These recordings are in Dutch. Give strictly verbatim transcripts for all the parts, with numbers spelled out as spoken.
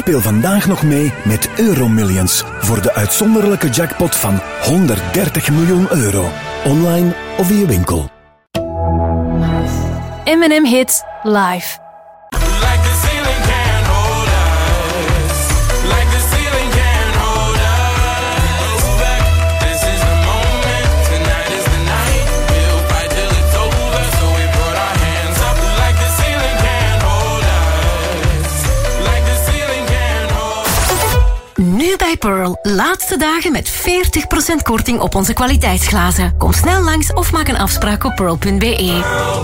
Speel vandaag nog mee met Euromillions voor de uitzonderlijke jackpot van honderddertig miljoen euro. Online of in je winkel. M en M Hits live. Nu bij Pearl. Laatste dagen met veertig procent korting op onze kwaliteitsglazen. Kom snel langs of maak een afspraak op pearl punt b e.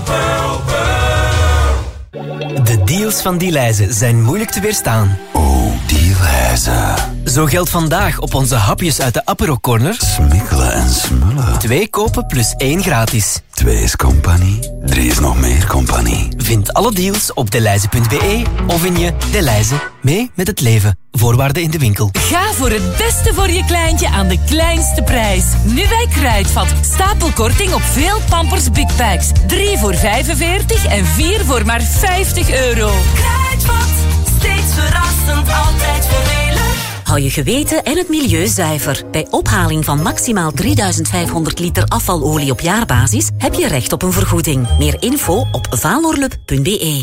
De deals van Delhaize zijn moeilijk te weerstaan. Oh, Delhaize. Zo geldt vandaag op onze hapjes uit de Apero Corner. Smikkelen en smullen. Twee kopen plus één gratis. Twee is compagnie, drie is nog meer compagnie. Vind alle deals op delhaize punt b e of in je Delhaize. Mee met het leven. Voorwaarden in de winkel. Ga voor het beste voor je kleintje aan de kleinste prijs. Nu bij Kruidvat. Stapelkorting op veel Pampers Big Packs. Drie voor vijfenveertig en vier voor maar vijftig euro. Kruidvat. Steeds verrassend, altijd voordelig. Hou je geweten en het milieu zuiver. Bij ophaling van maximaal drieduizend vijfhonderd liter afvalolie op jaarbasis heb je recht op een vergoeding. Meer info op valorlup punt b e.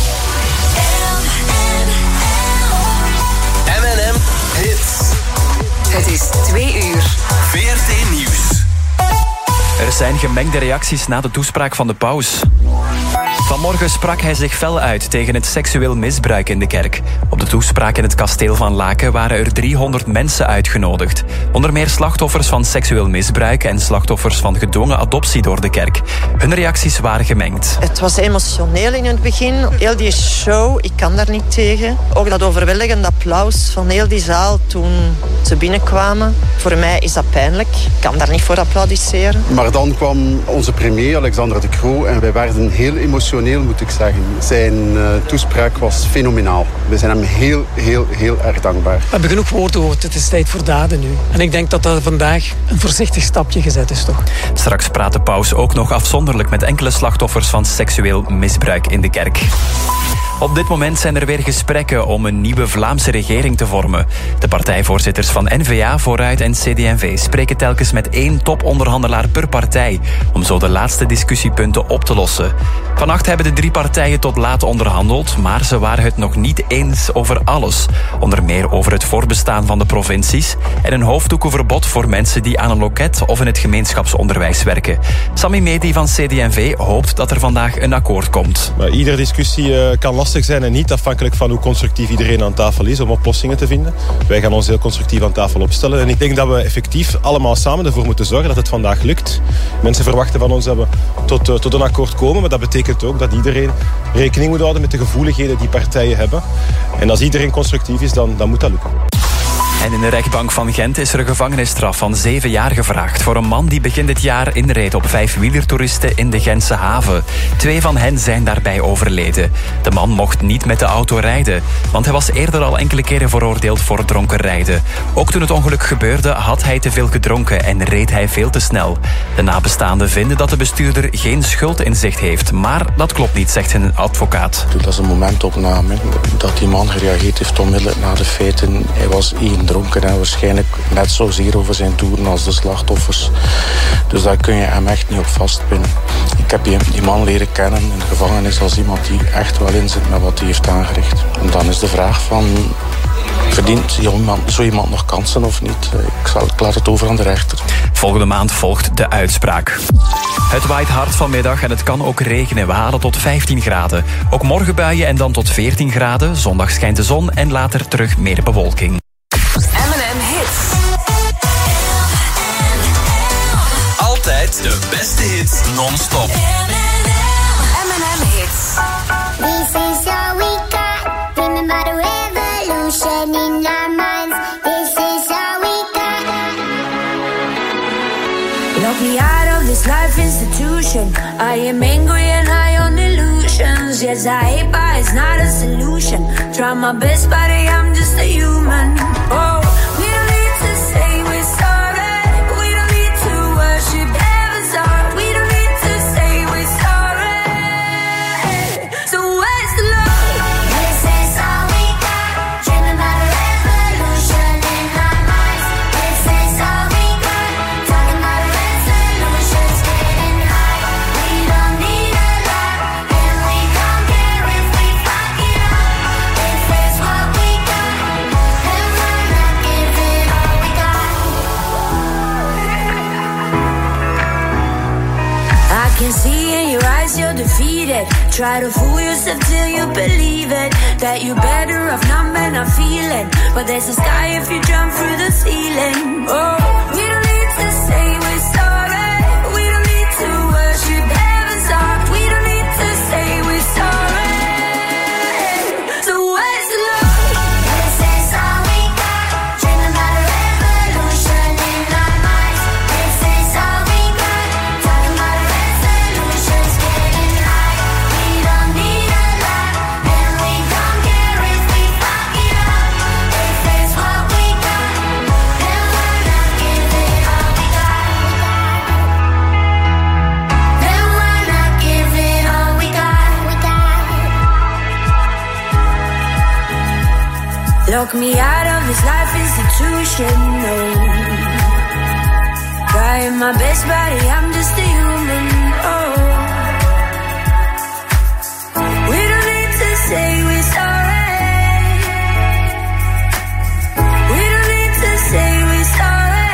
M en M Hits. Het is twee uur. V R T Nieuws. Er zijn gemengde reacties na de toespraak van de paus. Vanmorgen sprak hij zich fel uit tegen het seksueel misbruik in de kerk. Op de toespraak in het kasteel van Laken waren er driehonderd mensen uitgenodigd. Onder meer slachtoffers van seksueel misbruik en slachtoffers van gedwongen adoptie door de kerk. Hun reacties waren gemengd. Het was emotioneel in het begin. Heel die show, ik kan daar niet tegen. Ook dat overweldigende applaus van heel die zaal toen ze binnenkwamen. Voor mij is dat pijnlijk. Ik kan daar niet voor applaudisseren. Maar dan kwam onze premier Alexander De Croo en wij werden heel emotioneel, moet ik zeggen. Zijn uh, toespraak was fenomenaal. We zijn hem heel, heel, heel erg dankbaar. We hebben genoeg woorden gehoord. Het is tijd voor daden nu. En ik denk dat dat vandaag een voorzichtig stapje gezet is, toch? Straks praat de paus ook nog afzonderlijk met enkele slachtoffers van seksueel misbruik in de kerk. Op dit moment zijn er weer gesprekken om een nieuwe Vlaamse regering te vormen. De partijvoorzitters van N V A, Vooruit en C D en V spreken telkens met één toponderhandelaar per partij, om zo de laatste discussiepunten op te lossen. Vannacht hebben de drie partijen tot laat onderhandeld, maar ze waren het nog niet eens over alles. Onder meer over het voortbestaan van de provincies en een hoofddoekenverbod voor mensen die aan een loket of in het gemeenschapsonderwijs werken. Sami Medi van C D en V hoopt dat er vandaag een akkoord komt. Maar iedere discussie uh, kan lastig zijn en niet afhankelijk van hoe constructief iedereen aan tafel is om oplossingen te vinden. Wij gaan ons heel constructief aan tafel opstellen en ik denk dat we effectief allemaal samen ervoor moeten zorgen dat het vandaag lukt. Mensen verwachten van ons dat we tot, uh, tot een akkoord komen, maar dat betekent ook dat iedereen rekening moet houden met de gevoeligheden die partijen hebben. En als iedereen constructief is, dan, dan moet dat lukken. En in de rechtbank van Gent is er een gevangenisstraf van zeven jaar gevraagd voor een man die begin dit jaar inreed op vijf wielertoeristen in de Gentse haven. Twee van hen zijn daarbij overleden. De man mocht niet met de auto rijden, want hij was eerder al enkele keren veroordeeld voor dronken rijden. Ook toen het ongeluk gebeurde had hij te veel gedronken en reed hij veel te snel. De nabestaanden vinden dat de bestuurder geen schuld in zicht heeft, maar dat klopt niet, zegt hun advocaat. Dat is een momentopname dat die man gereageerd heeft onmiddellijk na de feiten. Hij was één dronken en waarschijnlijk net zozeer over zijn toeren als de slachtoffers. Dus daar kun je hem echt niet op vastpinnen. Ik heb die, die man leren kennen in de gevangenis als iemand die echt wel inzit met wat hij heeft aangericht. En dan is de vraag van, verdient zo iemand nog kansen of niet? Ik, zal, ik laat het over aan de rechter. Volgende maand volgt de uitspraak. Het waait hard vanmiddag en het kan ook regenen. We halen tot vijftien graden. Ook morgen buien en dan tot veertien graden. Zondag schijnt de zon en later terug meer bewolking. M en M Hits. Altijd de beste hits non-stop. M en M Hits. This is all we got. Remember the revolution in our minds. This is all we got. Lock me out of this life institution. I am angry and high on illusions. Yes, I hate, but it's not a solution. Try my best, but I'm just a human. Oh, we don't need to say we're sorry. We don't need to worship heaven's heart. We don't need to say we're sorry. So where's the love? This is all we got. Dreaming about can see in your eyes you're defeated. Try to fool yourself till you believe it, that you're better off numb and not feeling. But there's a sky if you jump through the ceiling. Oh, we don't need to say we're sorry. We don't need to worship heaven's heart. We don't need to say we're sorry. So where's the love? This is all we got. Dreaming about a revolution in our minds. This is all we got. Talking about a resolutions, getting high. We don't need a lot, and we don't care if we fuck it up. If it's what we got, then we're not giving all we got. Then we're not giving all we got. Lock me out of this life institution, no. Trying my best, buddy, I'm just a human, oh. We don't need to say we're sorry. We don't need to say we're sorry.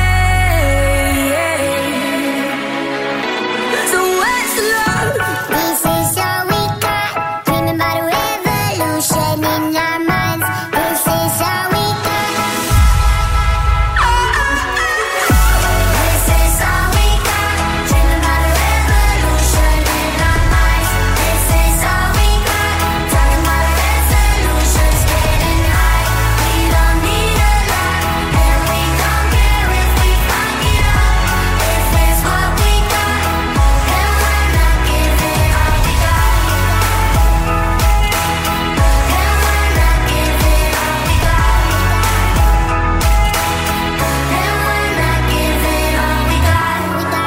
So where's the love? This is all we got. Dreaming about a revolution in our minds. This is all we got. This is all we got. Dreaming about a revolution in our minds. This is all we got. Talking about resolutions, getting high. We don't need a lot, and we don't care if we fuck it up. If it's what we got, then we're not giving all we got. Then we're not giving all we got. Then we're not giving all we got.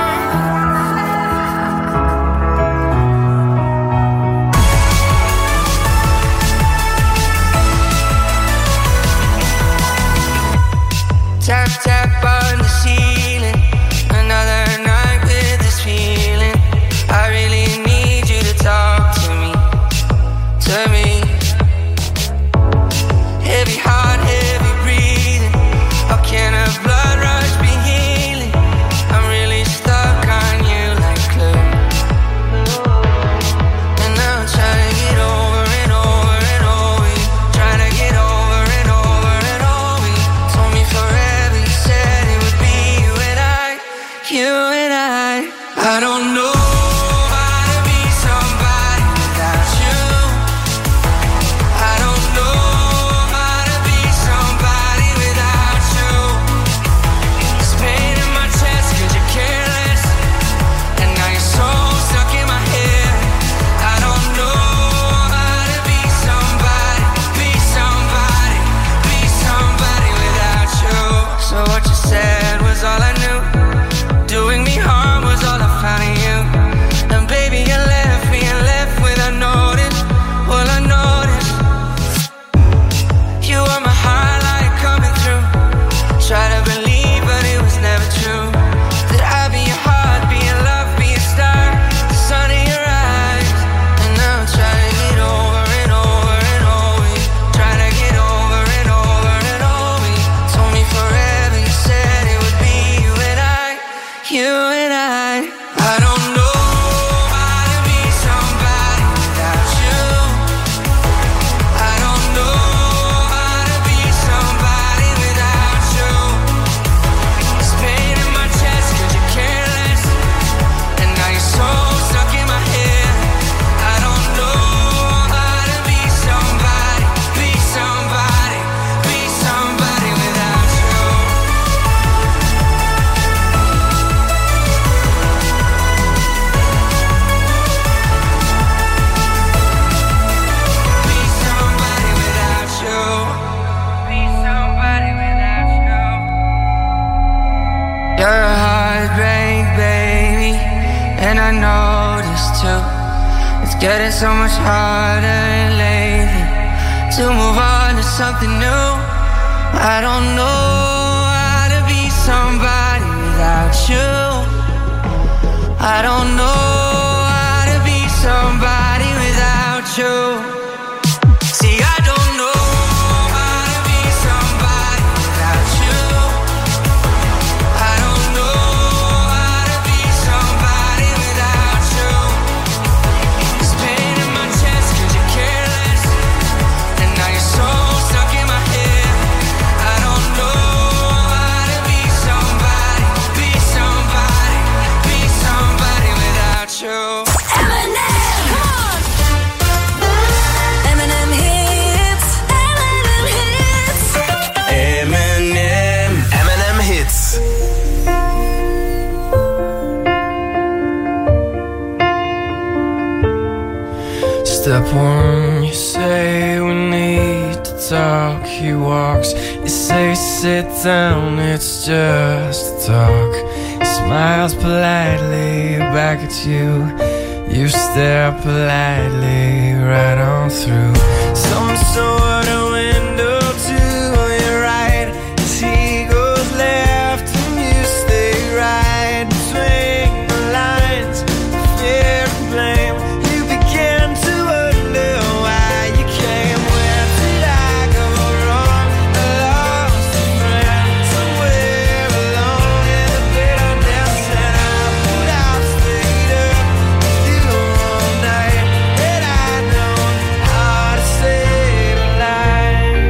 Tap, tap on the ceiling. Another night with this feeling. I really need you to talk to me, to me. Heavy heart, heavy breathing. How can a blood rush be healing? I'm really stuck on you like glue. And now I'm trying to get over and over and over you. Trying to get over and over and over you. Told me forever, you said it would be you and I. You and I. I don't know how to be somebody without you. I don't know how to be somebody without you. This pain in my chest 'cause you're careless, and now you're so stuck in my head. I don't know how to be somebody, be somebody, be somebody without you. So what you said was all I knew. Doing me harm was all I found in you. And baby, you left me and left without notice. Well, I noticed you were my highlight coming through. Try to believe, but it was never true. That I'd be your heart, be your love, be your star, the sun in your eyes. And now I'm trying to get over and over and over you. Trying to get over and over and over you. Told me forever, you said it would be you and I. You and I. I don't know how to be somebody without you. I don't know how to be somebody without you. This pain in my chest 'cause you're careless, and now you're so stuck in my head. I don't know how to be somebody, be somebody, be somebody without you. Be somebody without you. Be somebody without you. You're a heartbreak, baby, and I know this too. It's getting so much harder lately to move on to something new. I don't know how to be somebody without you. I don't know how to be somebody without you. See, I don't know how to be somebody without you. I don't know how to be somebody without when you say we need to talk, he walks. You say sit down, it's just talk. He smiles politely back at you. You stare politely right on through some sort of window to your right. As he goes left and you stay right between the lines, fear and blame. You begin to wonder why you came. Where did I go wrong? I lost a friend somewhere alone in the bitterness, and I put out stayed up with you all night. And I know how to save a life.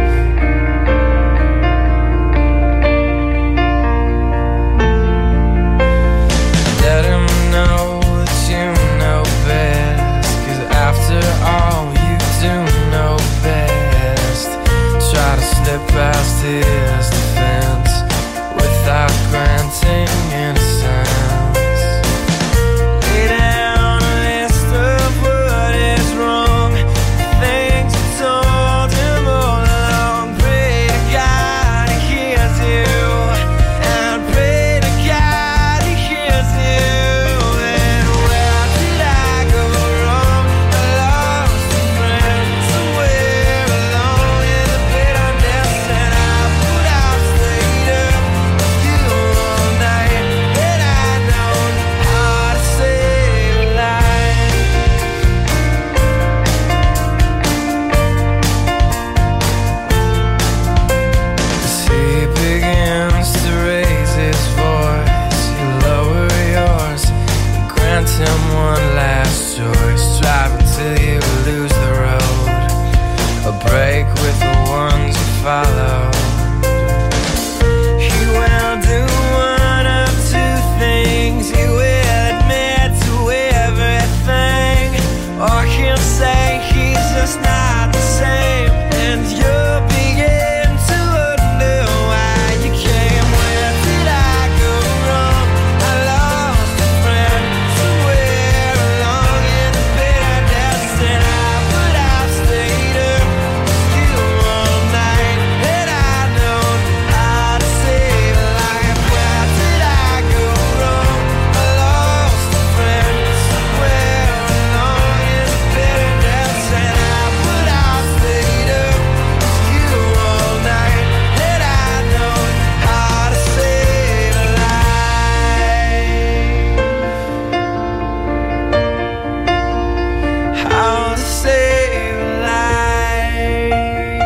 Let him know that you know best, 'cause after all you do know best. Try to slip past his defense without granting innocence. Lay down a list of what is wrong, things you told him all along. Pray to God he hears you, and pray to God he hears you. And where did I go wrong? I lost a friend somewhere alone in the bitterness, and I put out stayed up with you all night. And I know how to save a life. As he begins to raise his voice, you lower yours and grant him one last choice. Drive until you lose the road, a break with the ones you follow. He will do one of two things. He will admit to everything, or he'll say he's just not the same, and you'll begin to wonder why you came. Where did I go wrong? I lost a friend somewhere along in the bitterness, and I put out stayed up with you all night. And I know how to save a life. Where did I go wrong? I lost a friend somewhere along in the bitterness, and I put out stayed up with you all night. And I know how to save a life. How to save a life.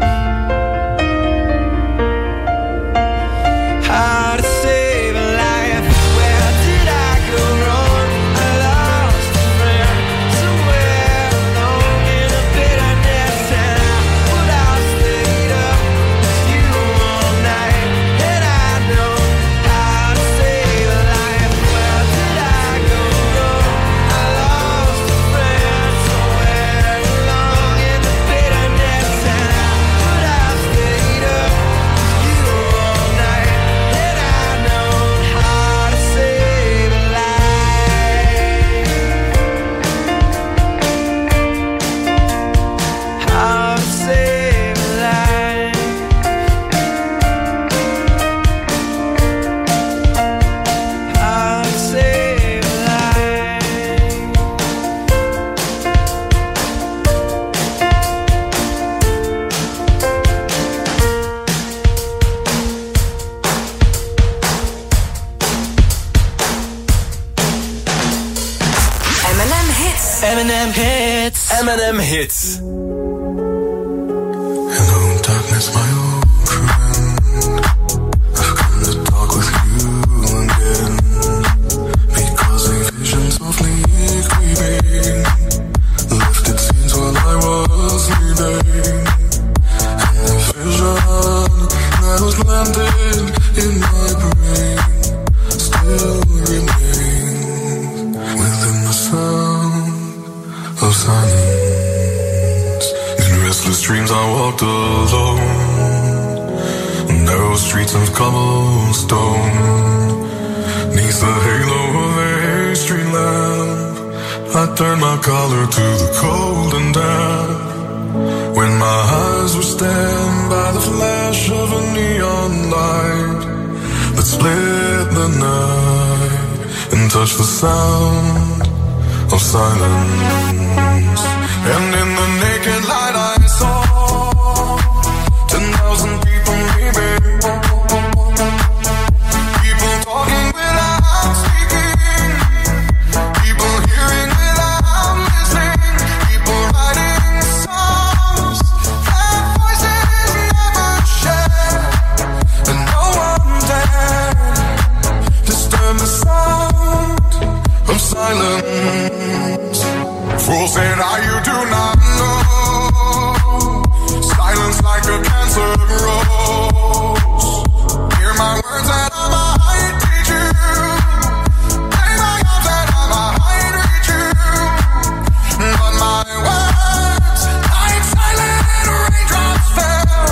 How to save a life. Where did I go wrong? I lost a friend somewhere alone in the bitterness, and I put out stayed up with you all night. And I know how to save a life. Where did I go wrong? I lost a friend somewhere along in the bitterness, and I put out stayed up with you all night. And I know how to save a life. How to save a life. How to save a life. M and M Hits. M and M Hits. M and M Hits. Hello, darkness, my old friend. I've come to talk with you again, because a vision softly creeping left its scenes while I was sleeping, and the vision that was planted in my brain still remains within the sound of silence. In restless dreams I walked alone, narrow streets of cobblestone, neath the halo of a street lamp I turned my collar to the cold and damp. When my eyes were stabbed by the flash of a neon light that split the night and touched the sound of silence. And in the naked light I saw ten thousand people maybe, people talking without speaking, people hearing without listening, people writing songs that voices never share, and no one dared disturb the sound of silence. Fool said, "Ah, you do not know. Silence like a cancer grows. Hear my words and I might teach you. Lay my arms and I might reach you. But my words, like silent raindrops fell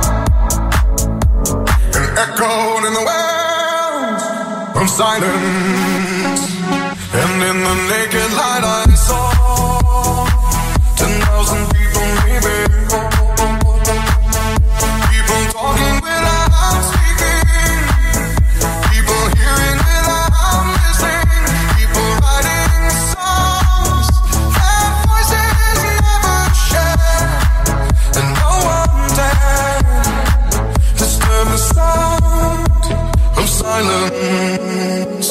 and echoed in the wells of silence. And in the naked light I saw ten thousand people maybe, people talking without speaking, people hearing without listening, people writing songs that voices never share, and no one dared disturb the sound of silence.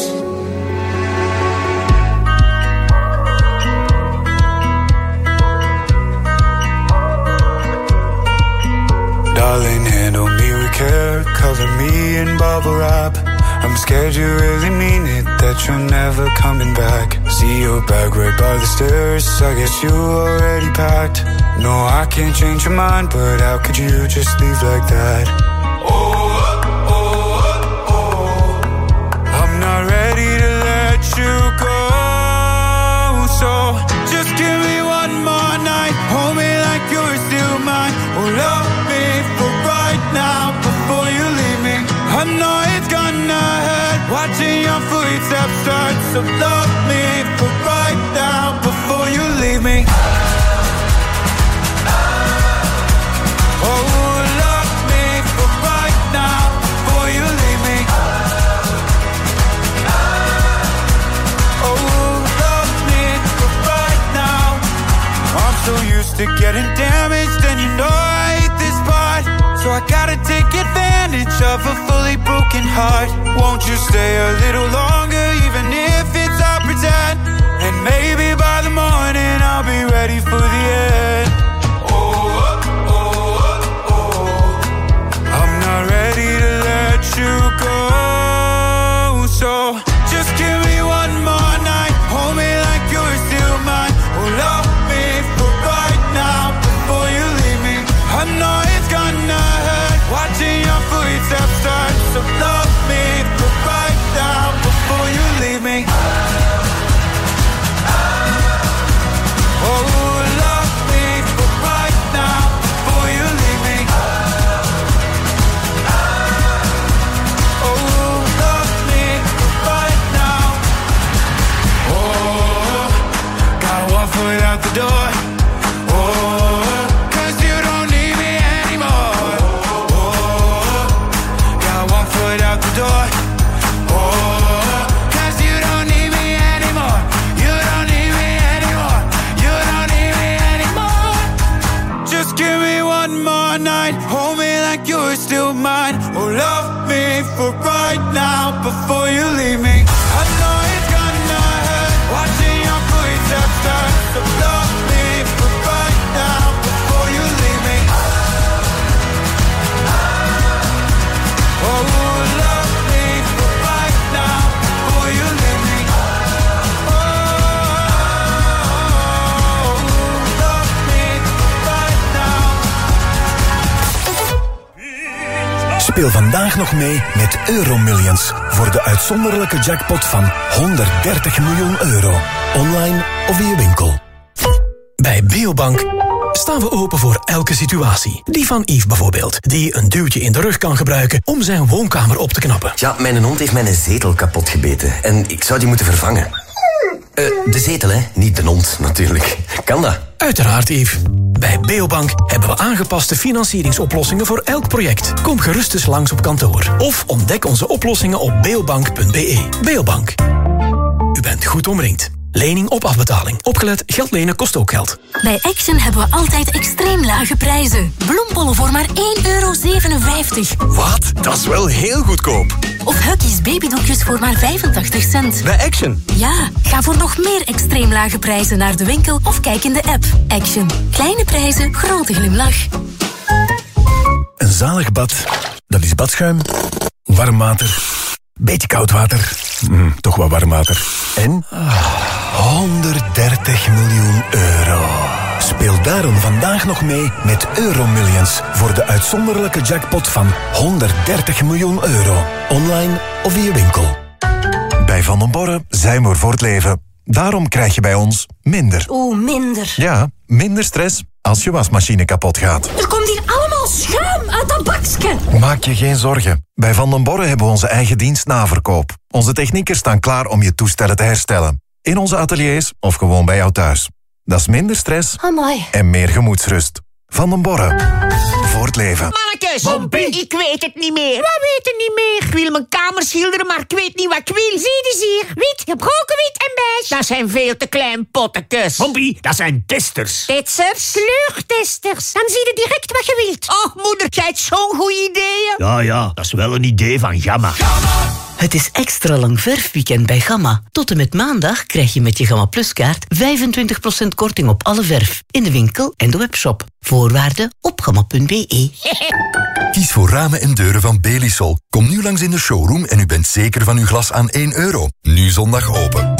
Darling, handle me with care, cover me in bubble wrap. I'm scared you really mean it, that you're never coming back. See your bag right by the stairs, I guess you already packed. No, I can't change your mind, but how could you just leave like that? Oh, oh, oh, oh. I'm not ready to let you go, so just give me one more night. Hold me like you're still mine. Oh, love me for right now before you leave me. I know it's gonna hurt watching your footsteps start, so love me for right now before you leave me. Oh, love me for right now before you leave me. Oh, love me for right now. I'm so used to getting damaged, and you know I hate this part, so I gotta take advantage of a fully broken heart. Won't you stay a little longer, even if it's all pretend? And maybe by the morning I'll be ready for the end. Oh, oh, oh, oh. I'm not ready to let you go, so just give me one more night. Hold me like you're still mine. Oh, love me for right now before you leave me. I know it's gonna hurt watching your footsteps start, so love me for right now before you leave me. Oh, love me for right now before you leave me. Oh, love me for right now. Oh, got one foot out the door. Oh, 'cause you don't need me anymore. Oh, got one foot out the door. Oh, 'cause you don't need me anymore. You don't need me anymore. You don't need me anymore. Just give me one more night. Hold me like you're still mine. Oh, love me for right now before you leave me. I know it's gonna hurt watching your footsteps start, so love me for right now before you leave me. Oh, love me for right now before you leave me. Oh, love me for right now. Speel vandaag nog mee met Euromillions voor de uitzonderlijke jackpot van honderddertig miljoen euro. Online of via winkel. Bij Beobank staan we open voor elke situatie. Die van Yves bijvoorbeeld, die een duwtje in de rug kan gebruiken om zijn woonkamer op te knappen. Ja, mijn hond heeft mijn zetel kapot gebeten en ik zou die moeten vervangen. Uh, de zetel, hè? Niet de hond, natuurlijk. Kan dat? Uiteraard, Yves. Bij Beobank hebben we aangepaste financieringsoplossingen voor elk project. Kom gerust eens langs op kantoor. Of ontdek onze oplossingen op beobank punt be. Beobank. U bent goed omringd. Lening op afbetaling. Opgelet, geld lenen kost ook geld. Bij Action hebben we altijd extreem lage prijzen. Bloembollen voor maar één euro zevenenvijftig. Wat? Dat is wel heel goedkoop. Of Huggies babydoekjes voor maar vijfentachtig cent. Bij Action? Ja, ga voor nog meer extreem lage prijzen naar de winkel of kijk in de app. Action. Kleine prijzen, grote glimlach. Een zalig bad, dat is badschuim, warm water, beetje koud water, mm, toch wat warm water. En honderddertig miljoen euro. Speel daarom vandaag nog mee met Euromillions voor de uitzonderlijke jackpot van honderddertig miljoen euro. Online of via winkel. Bij Van den Borre zijn we er voor het leven. Daarom krijg je bij ons minder. Oeh, minder. Ja, minder stress als je wasmachine kapot gaat. Er komt hier allemaal schuim uit dat bakje. Maak je geen zorgen. Bij Van den Borre hebben we onze eigen dienst naverkoop. Onze techniekers staan klaar om je toestellen te herstellen. In onze ateliers of gewoon bij jou thuis. Dat is minder stress Amai. en meer gemoedsrust. Van den Borre. Voor het leven. Mannekes, ik weet het niet meer. Wat weet het niet meer? Ik wil mijn kamer schilderen, maar ik weet niet wat ik wil. Zie je hier? Wit, gebroken wit en beige. Dat zijn veel te klein pottekes. Pompie, dat zijn testers. Testers? Kleurtesters. Dan zie je direct wat je wilt. Oh, moeder, jij hebt zo'n goede ideeën. Ja, ja, dat is wel een idee van Gamma. Het is extra lang verfweekend bij Gamma. Tot en met maandag krijg je met je Gamma Plus kaart vijfentwintig procent korting op alle verf. In de winkel en de webshop. Voorwaarden op gamma punt be. Kies voor ramen en deuren van Belisol. Kom nu langs in de showroom en u bent zeker van uw glas aan één euro. Nu zondag open.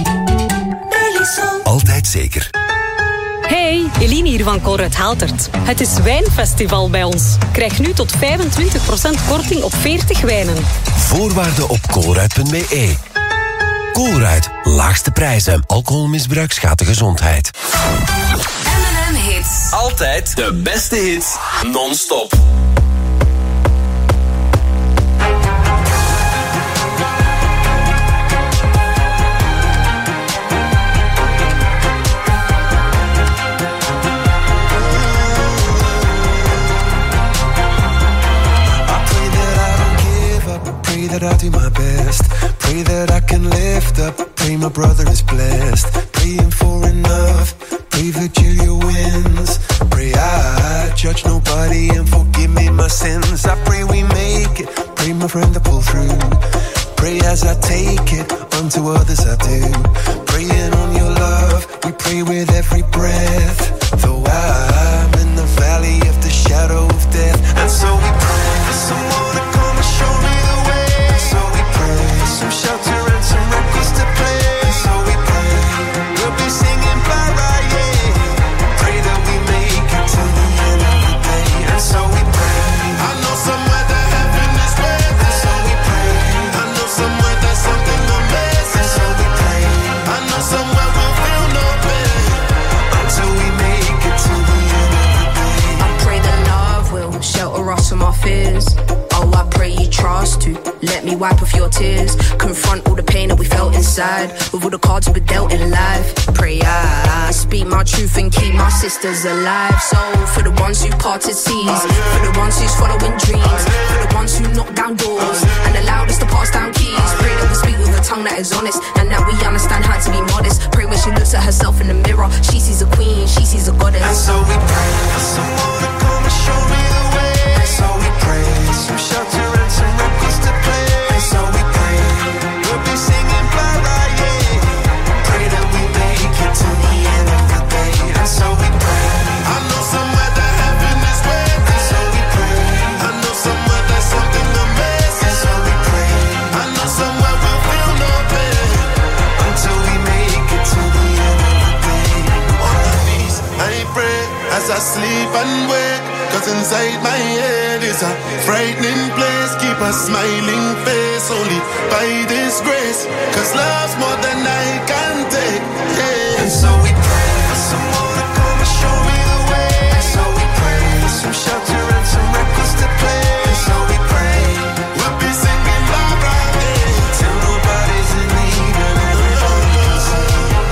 Belisol. Altijd zeker. Hey, Eline hier van Colruyt Haltert. Het is Wijnfestival bij ons. Krijg nu tot vijfentwintig procent korting op veertig wijnen. Voorwaarden op colruyt punt be. Colruyt, laagste prijzen. Alcoholmisbruik schaadt de gezondheid. M en M Hits. Altijd de beste hits, non-stop. That I do my best. Pray that I can lift up. Pray my brother is blessed. Praying for enough. Pray Virgilia wins. Pray I judge nobody and forgive me my sins. I pray we make it. Pray my friend to pull through. Pray as I take it. Unto others I do. Praying on your love. We pray with every breath. Though I'm in the valley of the shadow of death. And so we pray for someone to come and show me the way. Some shelter and some records to play. So we pray, we'll be singing Mariah. Pray that we make it to the end of the day. And so we pray. I know somewhere that heaven is waiting. And so we pray. I know somewhere there's something amazing. And so we pray. I know somewhere we'll feel no pain until we make it to the end of the day. I pray that love will shelter us from our fears. Oh, I pray you trust to let me wipe off your tears. Confront all the pain that we felt inside with all the cards we were dealt in life. Pray I speak my truth and keep my sisters alive. So for the ones who parted seas, for the ones who's following dreams, for the ones who knock down doors and allowed us to pass down keys. Pray that we speak with a tongue that is honest and that we understand how to be modest. Pray when she looks at herself in the mirror, she sees a queen, she sees a goddess. And so we pray for someone to come and show me the way. And so we pray some shelter and some records to play. And so we pray we'll be singing Mariah. Pray that we make it to the end of the day. And so we pray. I know somewhere that heaven is waiting. And so we pray. I know somewhere there's something amazing. And so we pray. I know somewhere we'll feel no pain until we make it to the end of the day. On my knees, I pray as I sleep and wake. Cause inside my head is a frightening place. Keep a smiling face only by this grace. Cause love's more than I can take, yeah. And so we pray for someone to come and show me the way. And so we pray for some shelter and some records to play. And so we pray we'll be singing bye bye day till nobody's in need and everyone can see.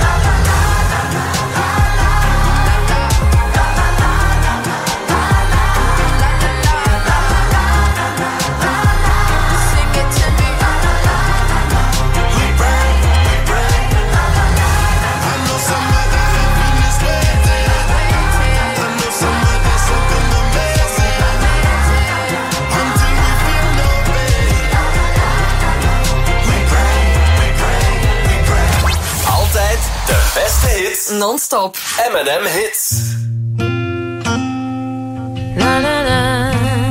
non-stop. M and M Hits. Na na na.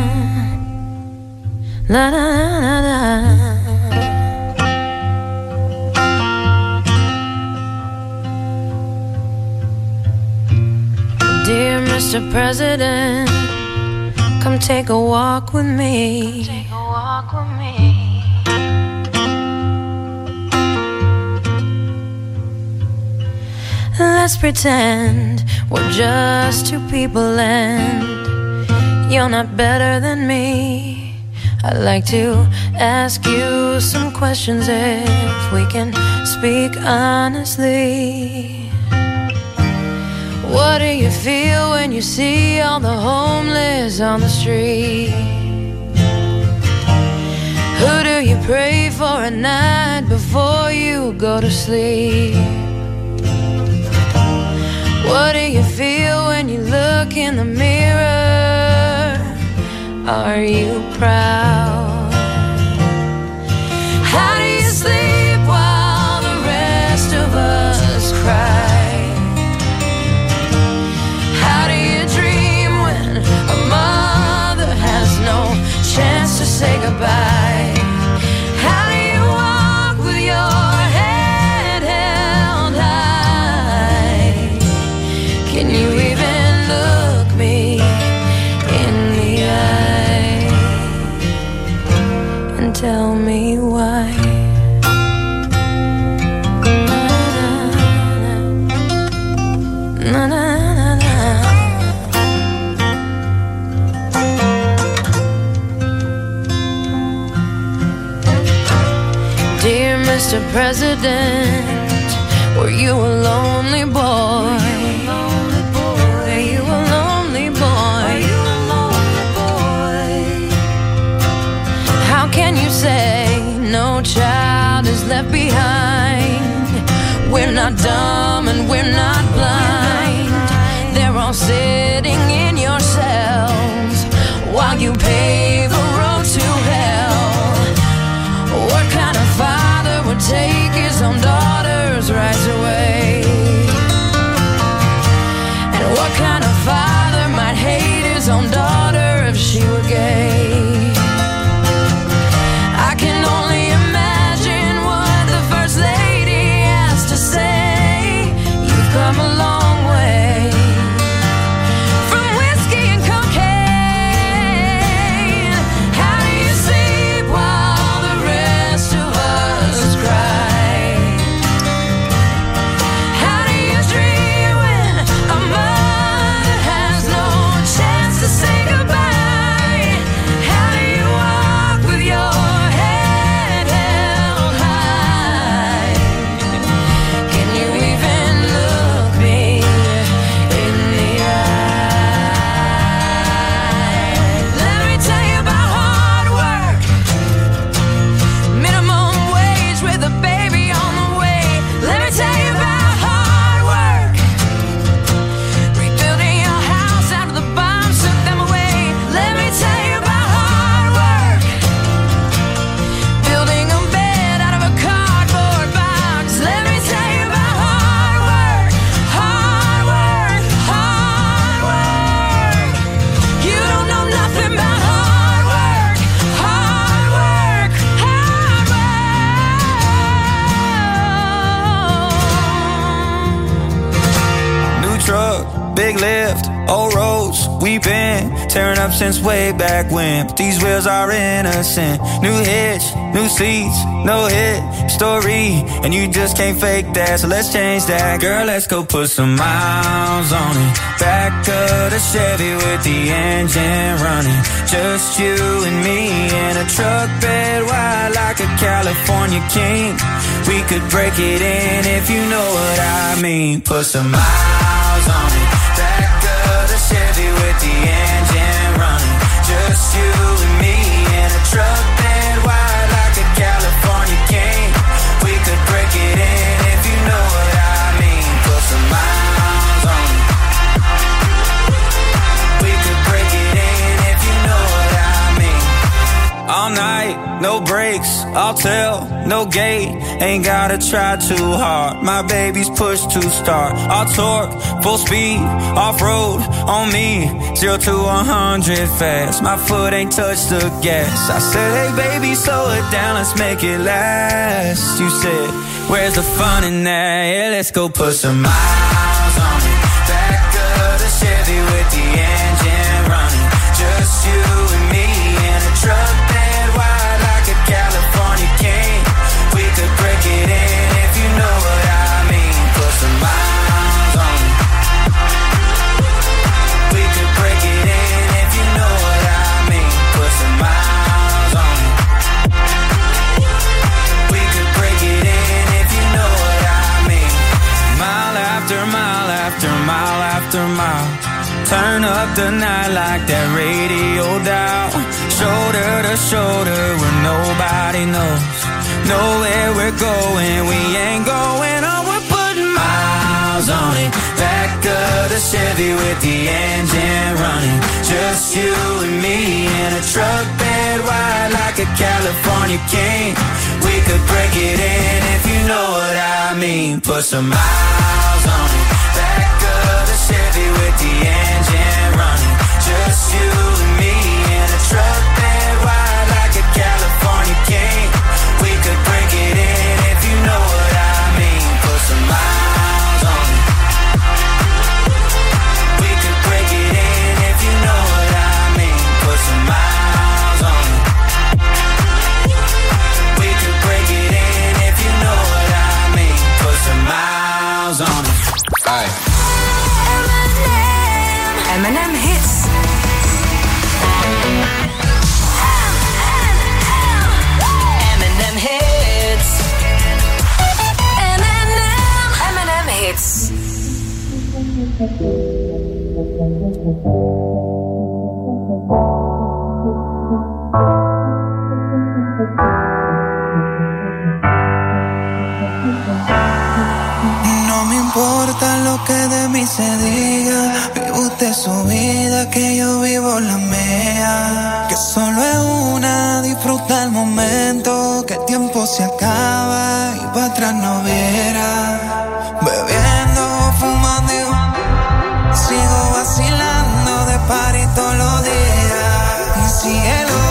Na na na na. Dear Mister President, come take a walk with me. Take a walk with me. Let's pretend we're just two people and you're not better than me. I'd like to ask you some questions if we can speak honestly. What do you feel when you see all the homeless on the street? Who do you pray for at night before you go to sleep? What do you feel when you look in the mirror? Are you proud? How do you sleep while the rest of us cry? How do you dream when a mother has no chance to say goodbye? How do you walk with your head held high? Can you even look me in the eye and tell me why? Na, na, na, na. Dear Mister President, were you a lonely boy? Were you a lonely boy? How can you say no child is left behind? We're not dumb and we're not blind. They're all sitting in your cells while you pave a road to hell. What kind of father would take his own daughter's rights away? And what kind of father might hate his own daughter if she were gay? I can only imagine what the First Lady has to say. You've come a long way from whiskey and cocaine. How do you sleep while the rest of us cry? How do you dream when a mother has no chance to say goodbye? How do you walk with your head held high? Can you even look me in the eye? Let me tell you about hard work, minimum wage with a baby on the way. Let me tell you about hard work, rebuilding your house after the bombs took them away. Let me tell you about hard work, building a bed out of a cardboard box. Let me tell you about hard work, hard work, hard work. You don't know nothing about hard work, hard work, hard work. New truck, big lift, old roads we've been tearing up since way back when. But these wheels are innocent. New hitch, new seats, no hit story, and you just can't fake that. So let's change that, girl. Let's go put some miles on it. Back of the Chevy with the engine running. Just you and me in a truck bed wide like a California king. We could break it in if you know what I mean. Put some miles on it. Back of the Chevy with the engine running. Just you and me in a truck bed wide like a California king. We could break it in if you know what I mean. Put some miles on it. We could break it in if you know what I mean. All night, no brakes, I'll tell, no gate. Ain't gotta try too hard, my baby's push to start. I'll torque, full speed, off-road, on me. Zero to a hundred fast, my foot ain't touched the gas. I said, hey baby, slow it down, let's make it last. You said, where's the fun in that? Yeah, let's go put some miles on it. Back of the Chevy with the engine running. Just you and me in a truck bed wide like a California king. We could break it in if you know what I mean. Put some miles on it. We could break it in if you know what I mean. Put some miles on it. We could break it in if you know what I mean. Mile after mile after mile after mile. Turn up the night like that radio dial. Shoulder to shoulder where nobody knows. Know where we're going, we ain't going on. We're putting miles on it. Back of the Chevy with the engine running. Just you and me in a truck bed wide like a California king. We could break it in if you know what I mean. Put some miles on it. Back of the Chevy with the engine running. Just you and me in a truck bed wide like a California king. We could break it in if you know what I mean. Put some miles on it. We could break it in if you know what I mean. Put some miles on it. We could break it in if you know what I mean. Put some miles on it. Aye. M and M hits. M and M hits. M and M. M and M hits. No me importa lo que de mí se diga. Vive usted su vida, que yo vivo la mía. Que solo es una, disfruta el momento. Que el tiempo se acaba y para atrás no viera. Bebiendo, fumando, sigo vacilando de party todos los días. Y cielo.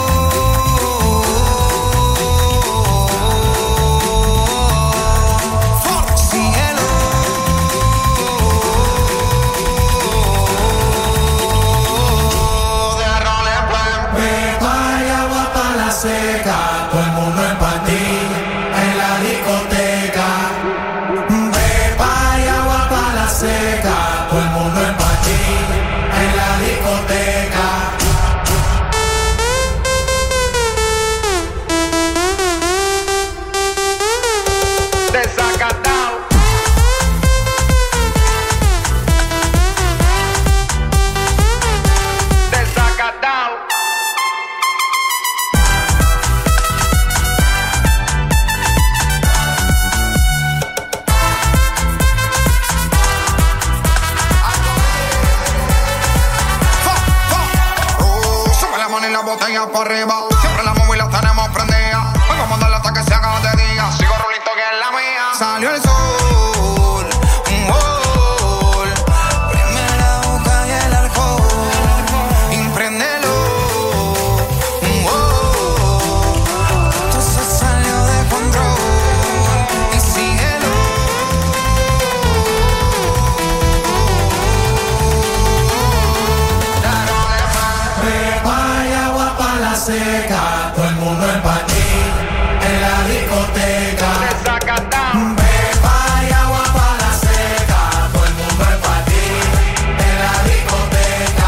Seca, todo el mundo en panty, en la discoteca. Pepa y agua para la seca, todo el mundo en panty, en la discoteca. Desacatado. Desacatado. Botella para arriba, siempre la móvil la tenemos prendida. Hoy vamos a darle hasta que se haga de día. Sigo rulito que es la mía. Salió el sol, un gol. Prende la boca y el alcohol. Impréndelo, un gol. Esto se salió de control. Y síguelo. Pepa y agua para la seca, todo el mundo en panty, en la discoteca. Pepa y agua para la seca, todo el mundo en panty, en la discoteca.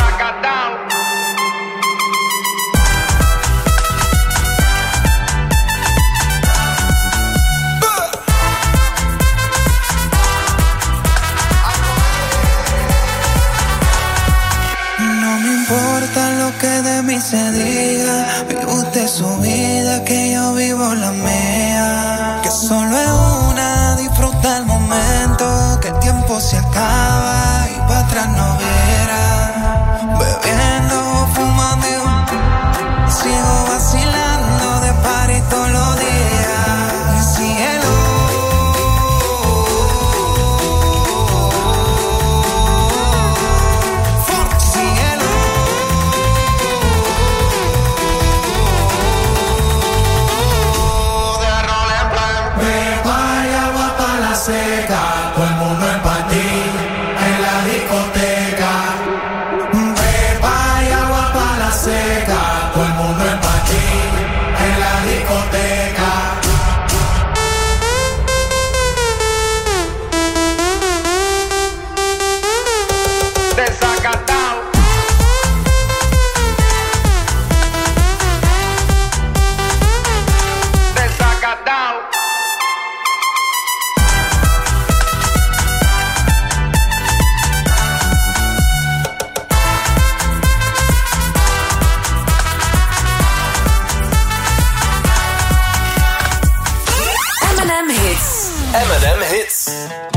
No me importa lo que de mí se diga. Vive usted su vida, que yo vivo la mía. Que solo es una, disfruta el momento. Que el tiempo se acaba y para atrás no viera. Bebiendo, fumando, sigo vacilando M and M Hits.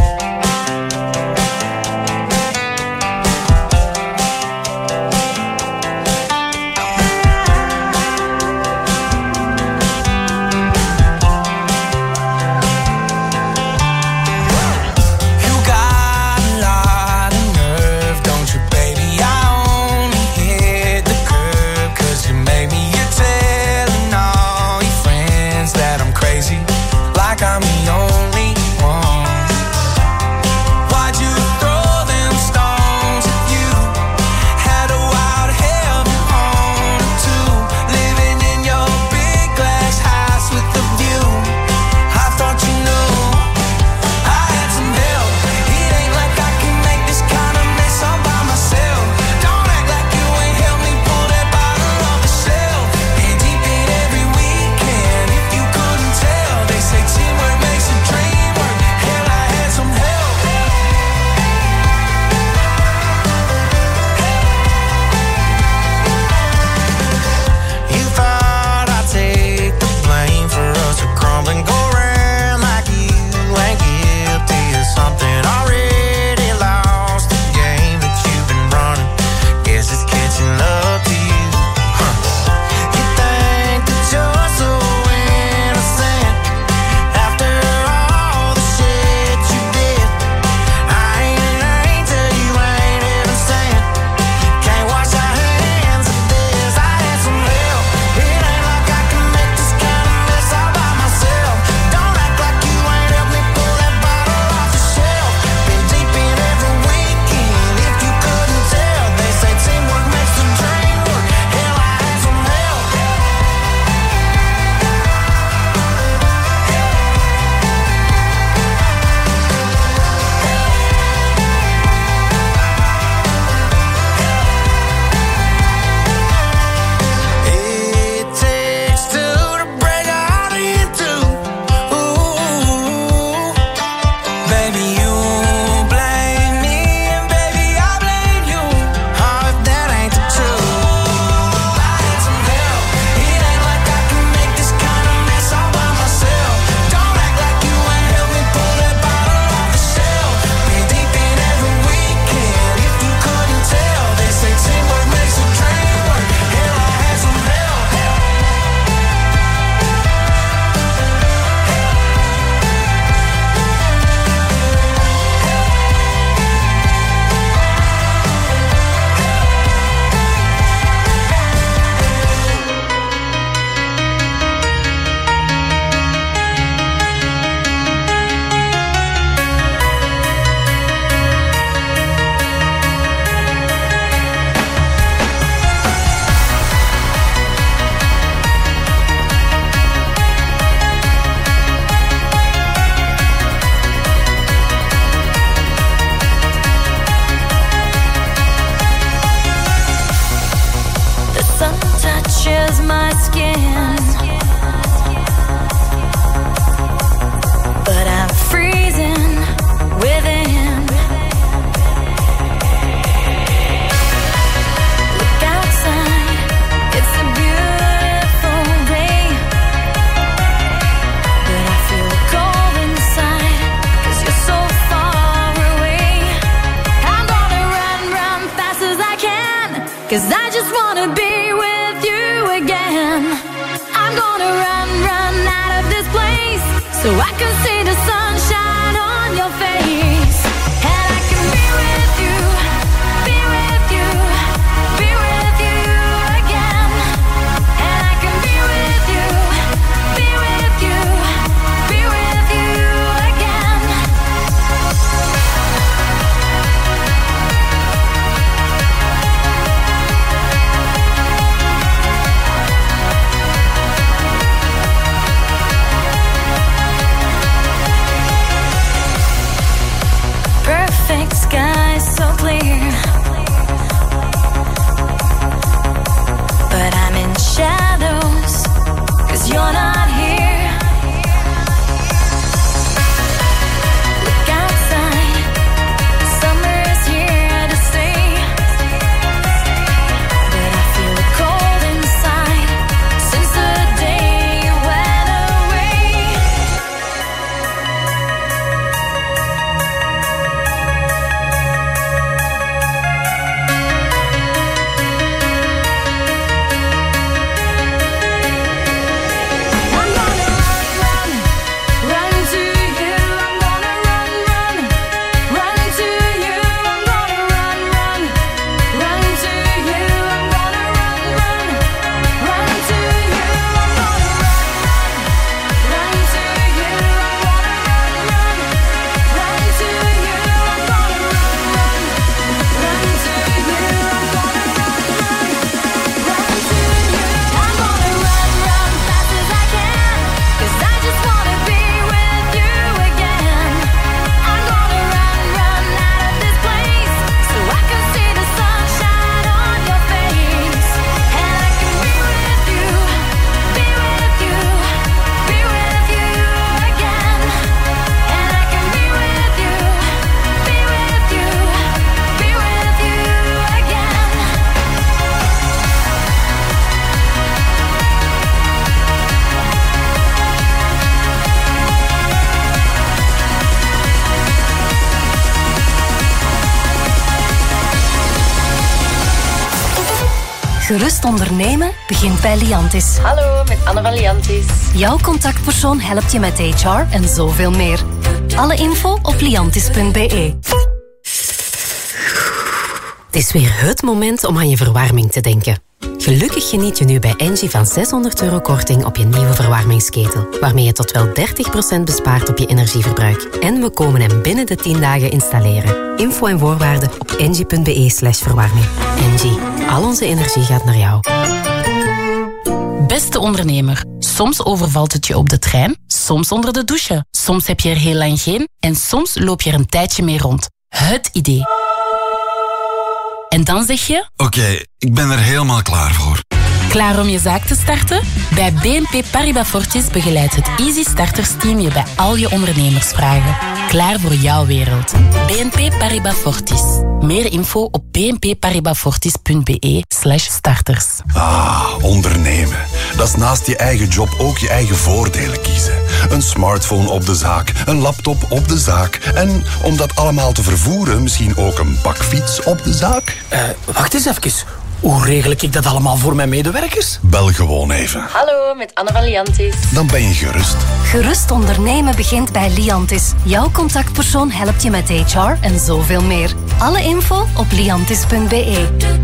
Like I'm the only one. Cause I just wanna be with you again. I'm gonna run, run out of this place so I can see the sunshine on your face. And I can be with you, be with you, be with you again. And I can be with you, be with you, be with you again. Gerust ondernemen begint bij Liantis. Hallo, met Anne van Liantis. Jouw contactpersoon helpt je met H R en zoveel meer. Alle info op liantis punt b e. Het is weer het moment om aan je verwarming te denken. Gelukkig geniet je nu bij Engie van zeshonderd euro korting op je nieuwe verwarmingsketel, waarmee je tot wel dertig procent bespaart op je energieverbruik. En we komen hem binnen de tien dagen installeren. Info en voorwaarden op engie punt b e slash verwarming. Engie, al onze energie gaat naar jou. Beste ondernemer, soms overvalt het je op de trein, soms onder de douche. Soms heb je er heel lang geen en soms loop je er een tijdje mee rond. Het idee. En dan zeg je... Oké, okay, ik ben er helemaal klaar voor. Klaar om je zaak te starten? Bij B N P Paribas Fortis begeleidt het Easy Starters Team je bij al je ondernemersvragen. Klaar voor jouw wereld. B N P Paribas Fortis. Meer info op bnpparibasfortis punt b e slash starters. Ah, ondernemen. Dat is naast je eigen job ook je eigen voordelen kiezen. Een smartphone op de zaak, een laptop op de zaak. En om dat allemaal te vervoeren, misschien ook een bakfiets op de zaak. Uh, wacht eens even. Hoe regel ik dat allemaal voor mijn medewerkers? Bel gewoon even. Hallo, met Anne van Liantis. Dan ben je gerust. Gerust ondernemen begint bij Liantis. Jouw contactpersoon helpt je met H R en zoveel meer. Alle info op liantis punt b e.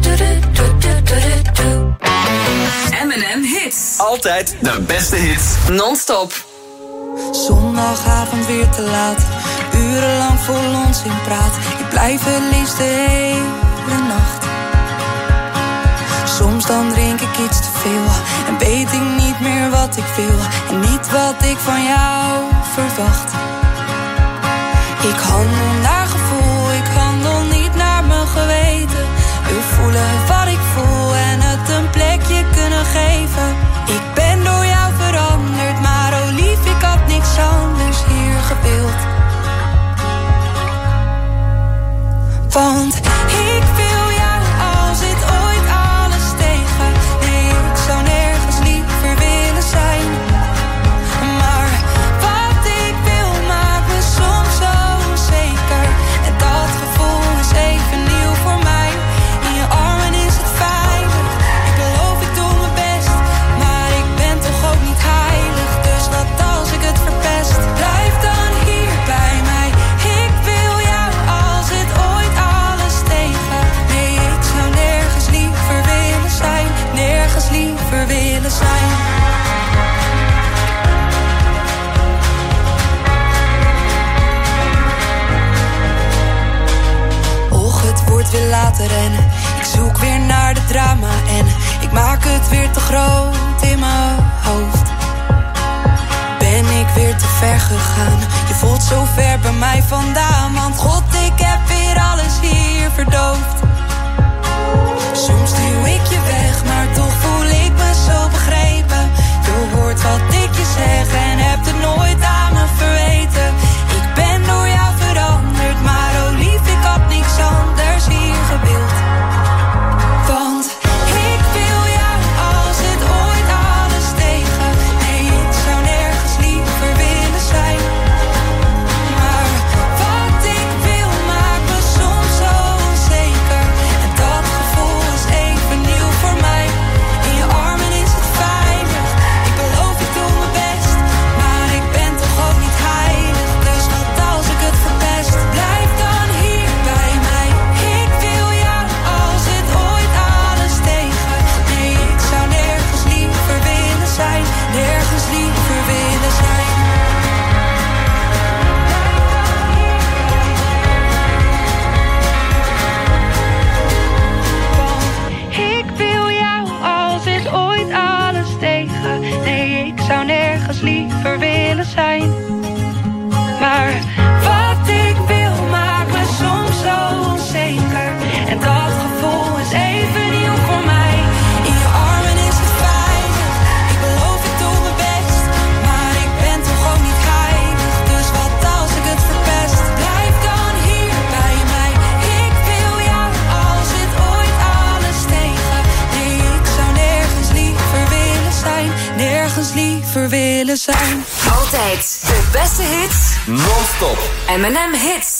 M en M Hits. Altijd de beste hits. Non-stop. Zondagavond weer te laat. Urenlang vol onzin praat. Ik blijf het liefst de hele nacht. Soms dan drink ik iets te veel en weet ik niet meer wat ik wil en niet wat ik van jou verwacht. Ik handel naar gevoel, ik handel niet naar mijn geweten. Wil voelen wat ik voel en het een plekje kunnen geven. Ik ben door jou veranderd, maar oh lief, ik had niks anders hier gewild. Want ik wil jou als het ooit alles tegen. Nee, ik zou nergens liever willen zijn. Maar wat ik wil maakt me soms zo onzeker. En dat gevoel is even nieuw voor mij. In je armen is het veilig. Ik beloof ik doe mijn best, maar ik ben toch ook niet heilig. Dus wat als ik het verpest? Blijf dan hier bij mij. Ik wil jou als het ooit alles tegen. Nee, ik zou nergens liever willen zijn. Nergens liever willen zijn. Och, het wordt weer later en ik zoek weer naar de drama. En ik maak het weer te groot in mijn hoofd. Ben ik weer te ver gegaan? Je voelt zo ver bij mij vandaan. Want god, ik heb weer alles hier verdoofd. Soms duw ik je weg, maar toch voel ik me zo begrepen. Je hoort wat ik je zeg en hebt het nooit aan me verweten. Ik ben door jou veranderd, maar oh lief, ik had niks anders hier gewild. Want ik wil jou als het ooit alles tegen. Nee, ik zou nergens liever willen zijn. Maar wat ik wil maakt me soms zo onzeker. En dat gevoel is even nieuw voor mij. In je armen is het veilig. Ik beloof ik doe mijn best, maar ik ben toch ook niet heilig. Dus wat als ik het verpest? Blijf dan hier bij mij. Ik wil jou als het ooit alles tegen. Nee, ik zou nergens liever willen zijn. Nergens liever willen zijn. Ik wil jou als is ooit alles tegen. Nee, ik zou nergens liever willen zijn. Maar wat ik wil maakt me soms zo onzeker. En dat gevoel is even nieuw voor mij. In je armen is het veilig. Ik beloof ik doe mijn best, maar ik ben toch ook niet heilig. Dus wat als ik het verpest? Blijf dan hier bij mij. Ik wil jou als het ooit alles tegen. Nee, ik zou nergens liever willen zijn. Nergens liever willen zijn. Altijd de beste hits. Non-stop. M en M Hits.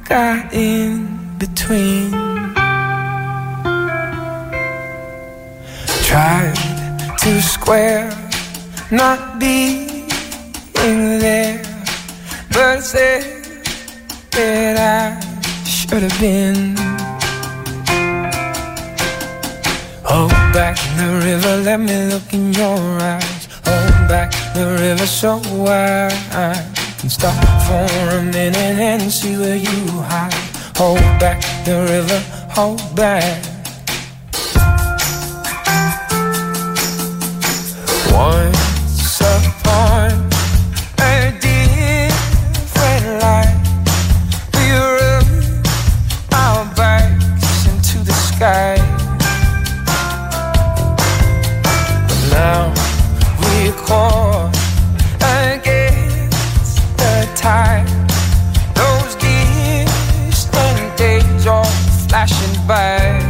got in between. Tried to square not being there, but said that I should have been. Hold back the river, let me look in your eyes. Hold back the river so I can stop for a minute and see where you hide. Hold back the river, hold back. Once upon a different life, we rubbed our backs into the sky. But now we're caught against the tide. Those distant days are flashing by.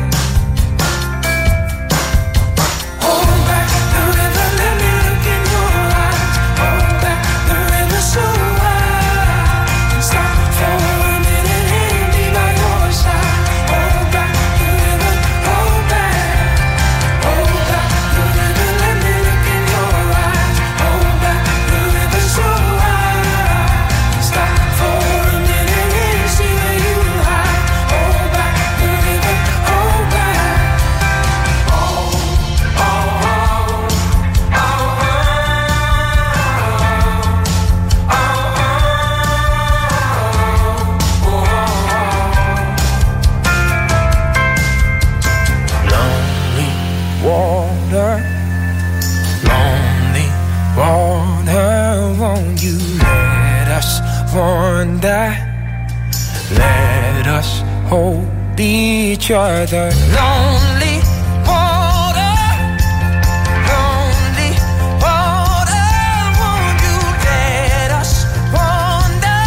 Let us hold each other. Lonely water, lonely water, won't you let us wander?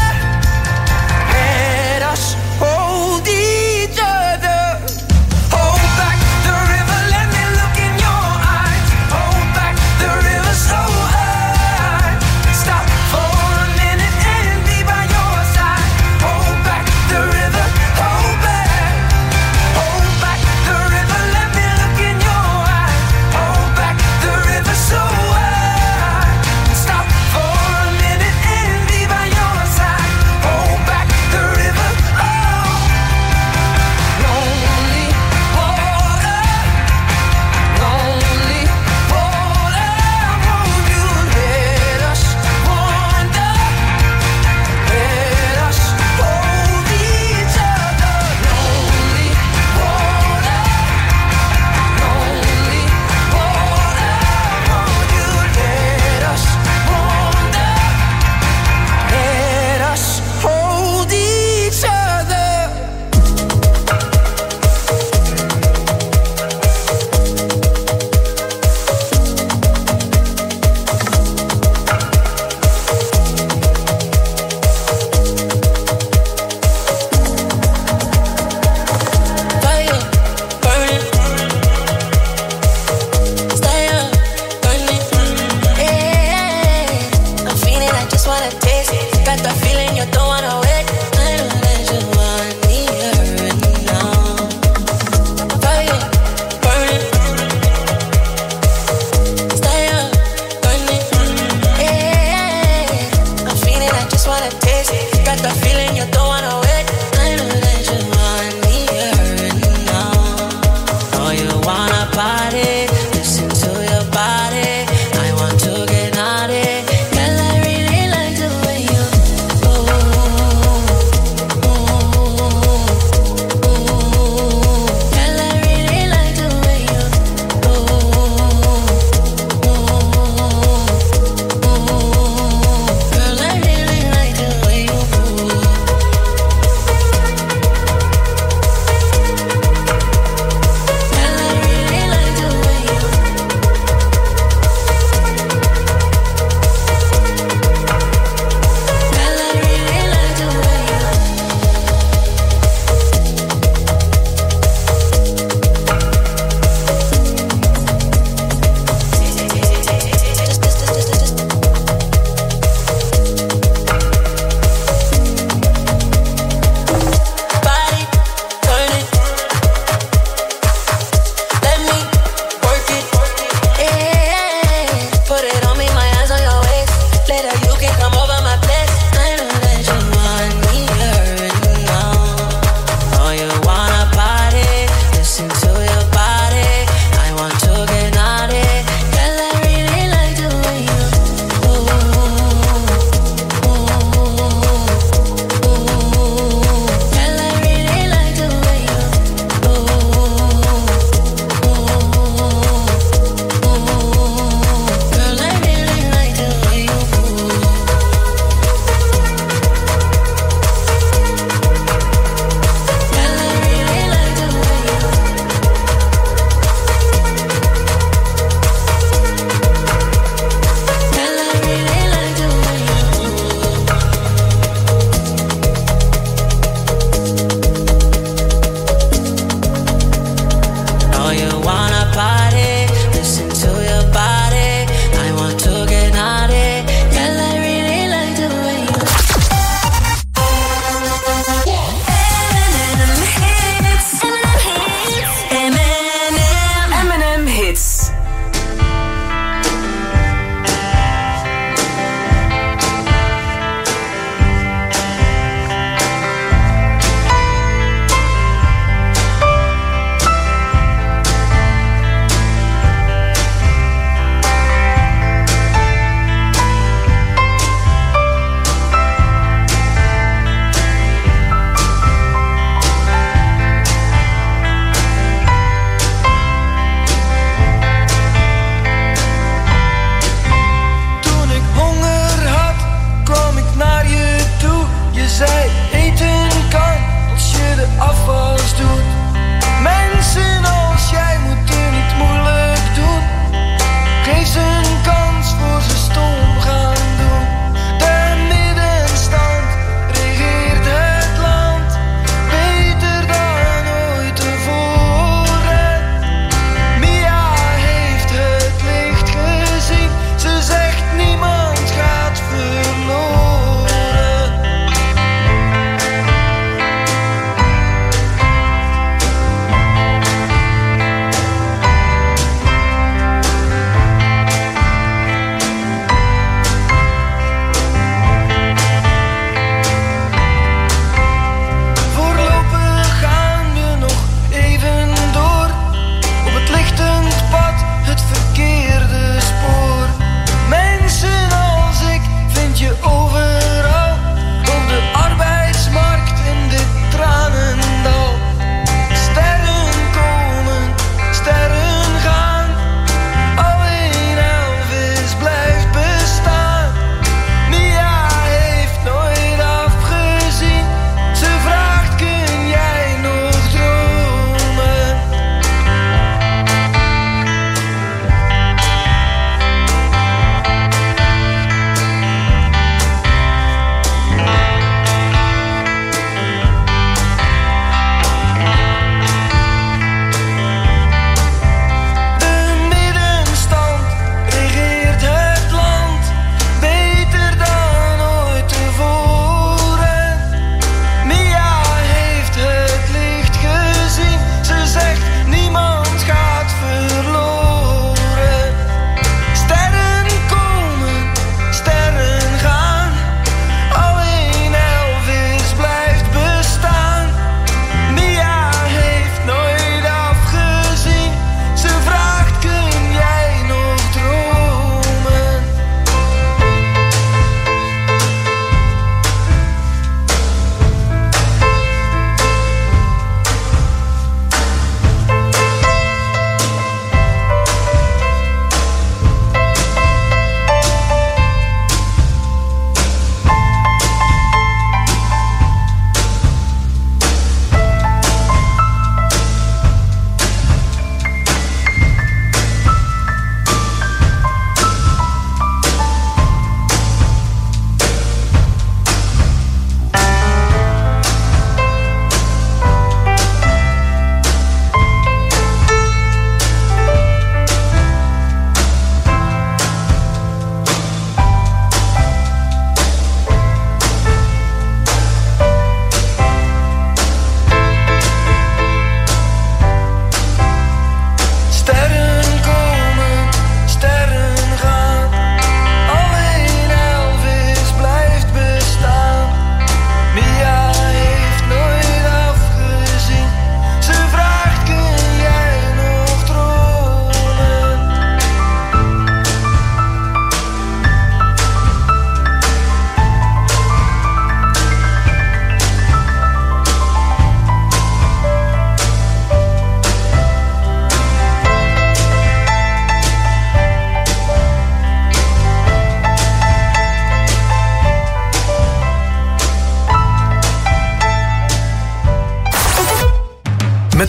Let us hold each other. Hold back the river, let me look in your eyes. Hold back the river so I stop for a minute and be by your side. Hold back the river, hold back, hold back the river.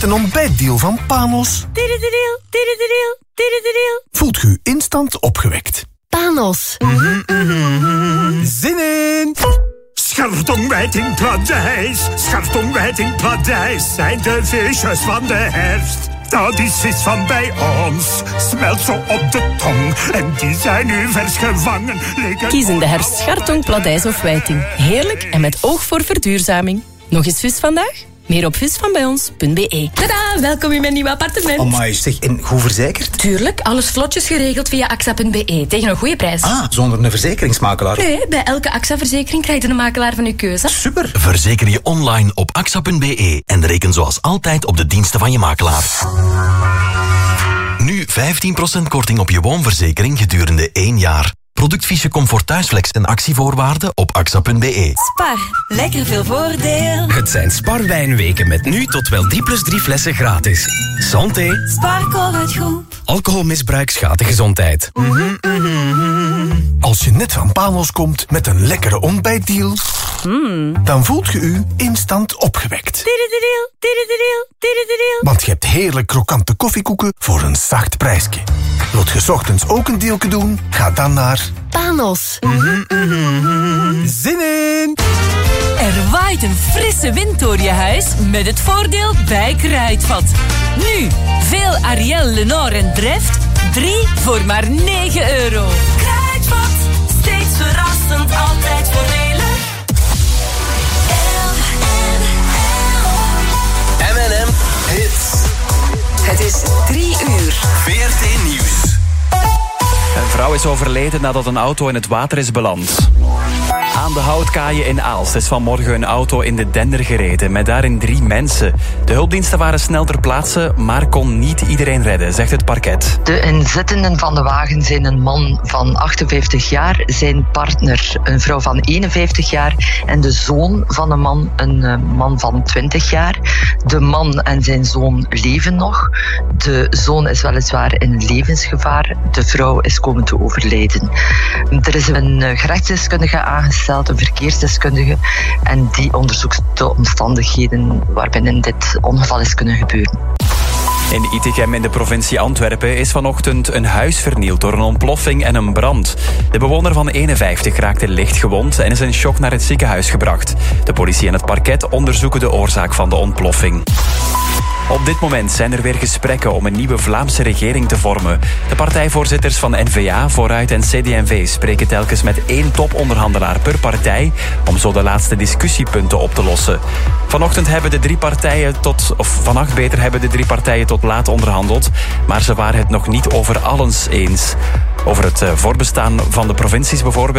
met een ontbijtdeal van Panos? Voelt u instant opgewekt. Panos. Zin in! Schartongwijting Paradijs, Schartongwijting Paradijs zijn de feestjes van de herfst. Dat is iets van bij ons, smelt zo op de tong. En die zijn nu vers gevangen. Kies in de herfst Schartong, Pladijs of Wijting. Heerlijk en met oog voor verduurzaming. Nog eens vis vandaag? Meer op visvanbijons punt b e. Tada, welkom in mijn nieuwe appartement. Amai, zeg, en goed verzekerd? Tuurlijk, alles vlotjes geregeld via A X A punt b e. Tegen een goede prijs. Ah, zonder een verzekeringsmakelaar? Nee, bij elke A X A-verzekering krijg je een makelaar van uw keuze. Super. Verzeker je online op A X A punt b e en reken zoals altijd op de diensten van je makelaar. Nu vijftien procent korting op je woonverzekering gedurende één jaar. Productfiche Comfort Thuisflex en actievoorwaarden op A X A punt b e. Spar, lekker veel voordeel. Het zijn Sparwijnweken met nu tot wel drie plus drie flessen gratis. Santé. Sparkol het goed. Alcoholmisbruik schaadt de gezondheid. Mm-hmm, mm-hmm. Als je net van Panos komt met een lekkere ontbijtdeal, mm. dan voelt je u instant opgewekt. Want je hebt heerlijk krokante koffiekoeken voor een zacht prijsje. Wilt je 's ochtends ook een deeltje doen? Ga dan naar Panos. Mm-hmm, mm-hmm. Zin in! Er waait een frisse wind door je huis met het voordeel bij Kruidvat. Nu, veel Ariel, Lenore en Dreft, drie voor maar negen euro. Kruidvat, steeds verrassend, altijd voordelig. M en M Hits. Het is drie uur. V R T Nieuws. Een vrouw is overleden nadat een auto in het water is beland. Aan de Houtkaaien in Aalst is vanmorgen een auto in de Dender gereden, met daarin drie mensen. De hulpdiensten waren snel ter plaatse, maar kon niet iedereen redden, zegt het parket. De inzittenden van de wagen zijn een man van achtenvijftig jaar, zijn partner een vrouw van eenenvijftig jaar en de zoon van een man, een man van twintig jaar. De man en zijn zoon leven nog. De zoon is weliswaar in levensgevaar. De vrouw is komen te overlijden. Er is een gerechtsdeskundige aangesteld, een verkeersdeskundige, en die onderzoekt de omstandigheden waarbinnen dit ongeval is kunnen gebeuren. In Itegem in de provincie Antwerpen is vanochtend een huis vernield door een ontploffing en een brand. De bewoner van eenenvijftig raakte licht gewond en is in shock naar het ziekenhuis gebracht. De politie en het parket onderzoeken de oorzaak van de ontploffing. Op dit moment zijn er weer gesprekken om een nieuwe Vlaamse regering te vormen. De partijvoorzitters van N V A, Vooruit en C D en V spreken telkens met één toponderhandelaar per partij om zo de laatste discussiepunten op te lossen. Vanochtend hebben de drie partijen tot, of vannacht beter, hebben de drie partijen tot laat onderhandeld, maar ze waren het nog niet over alles eens. Over het voorbestaan van de provincies bijvoorbeeld.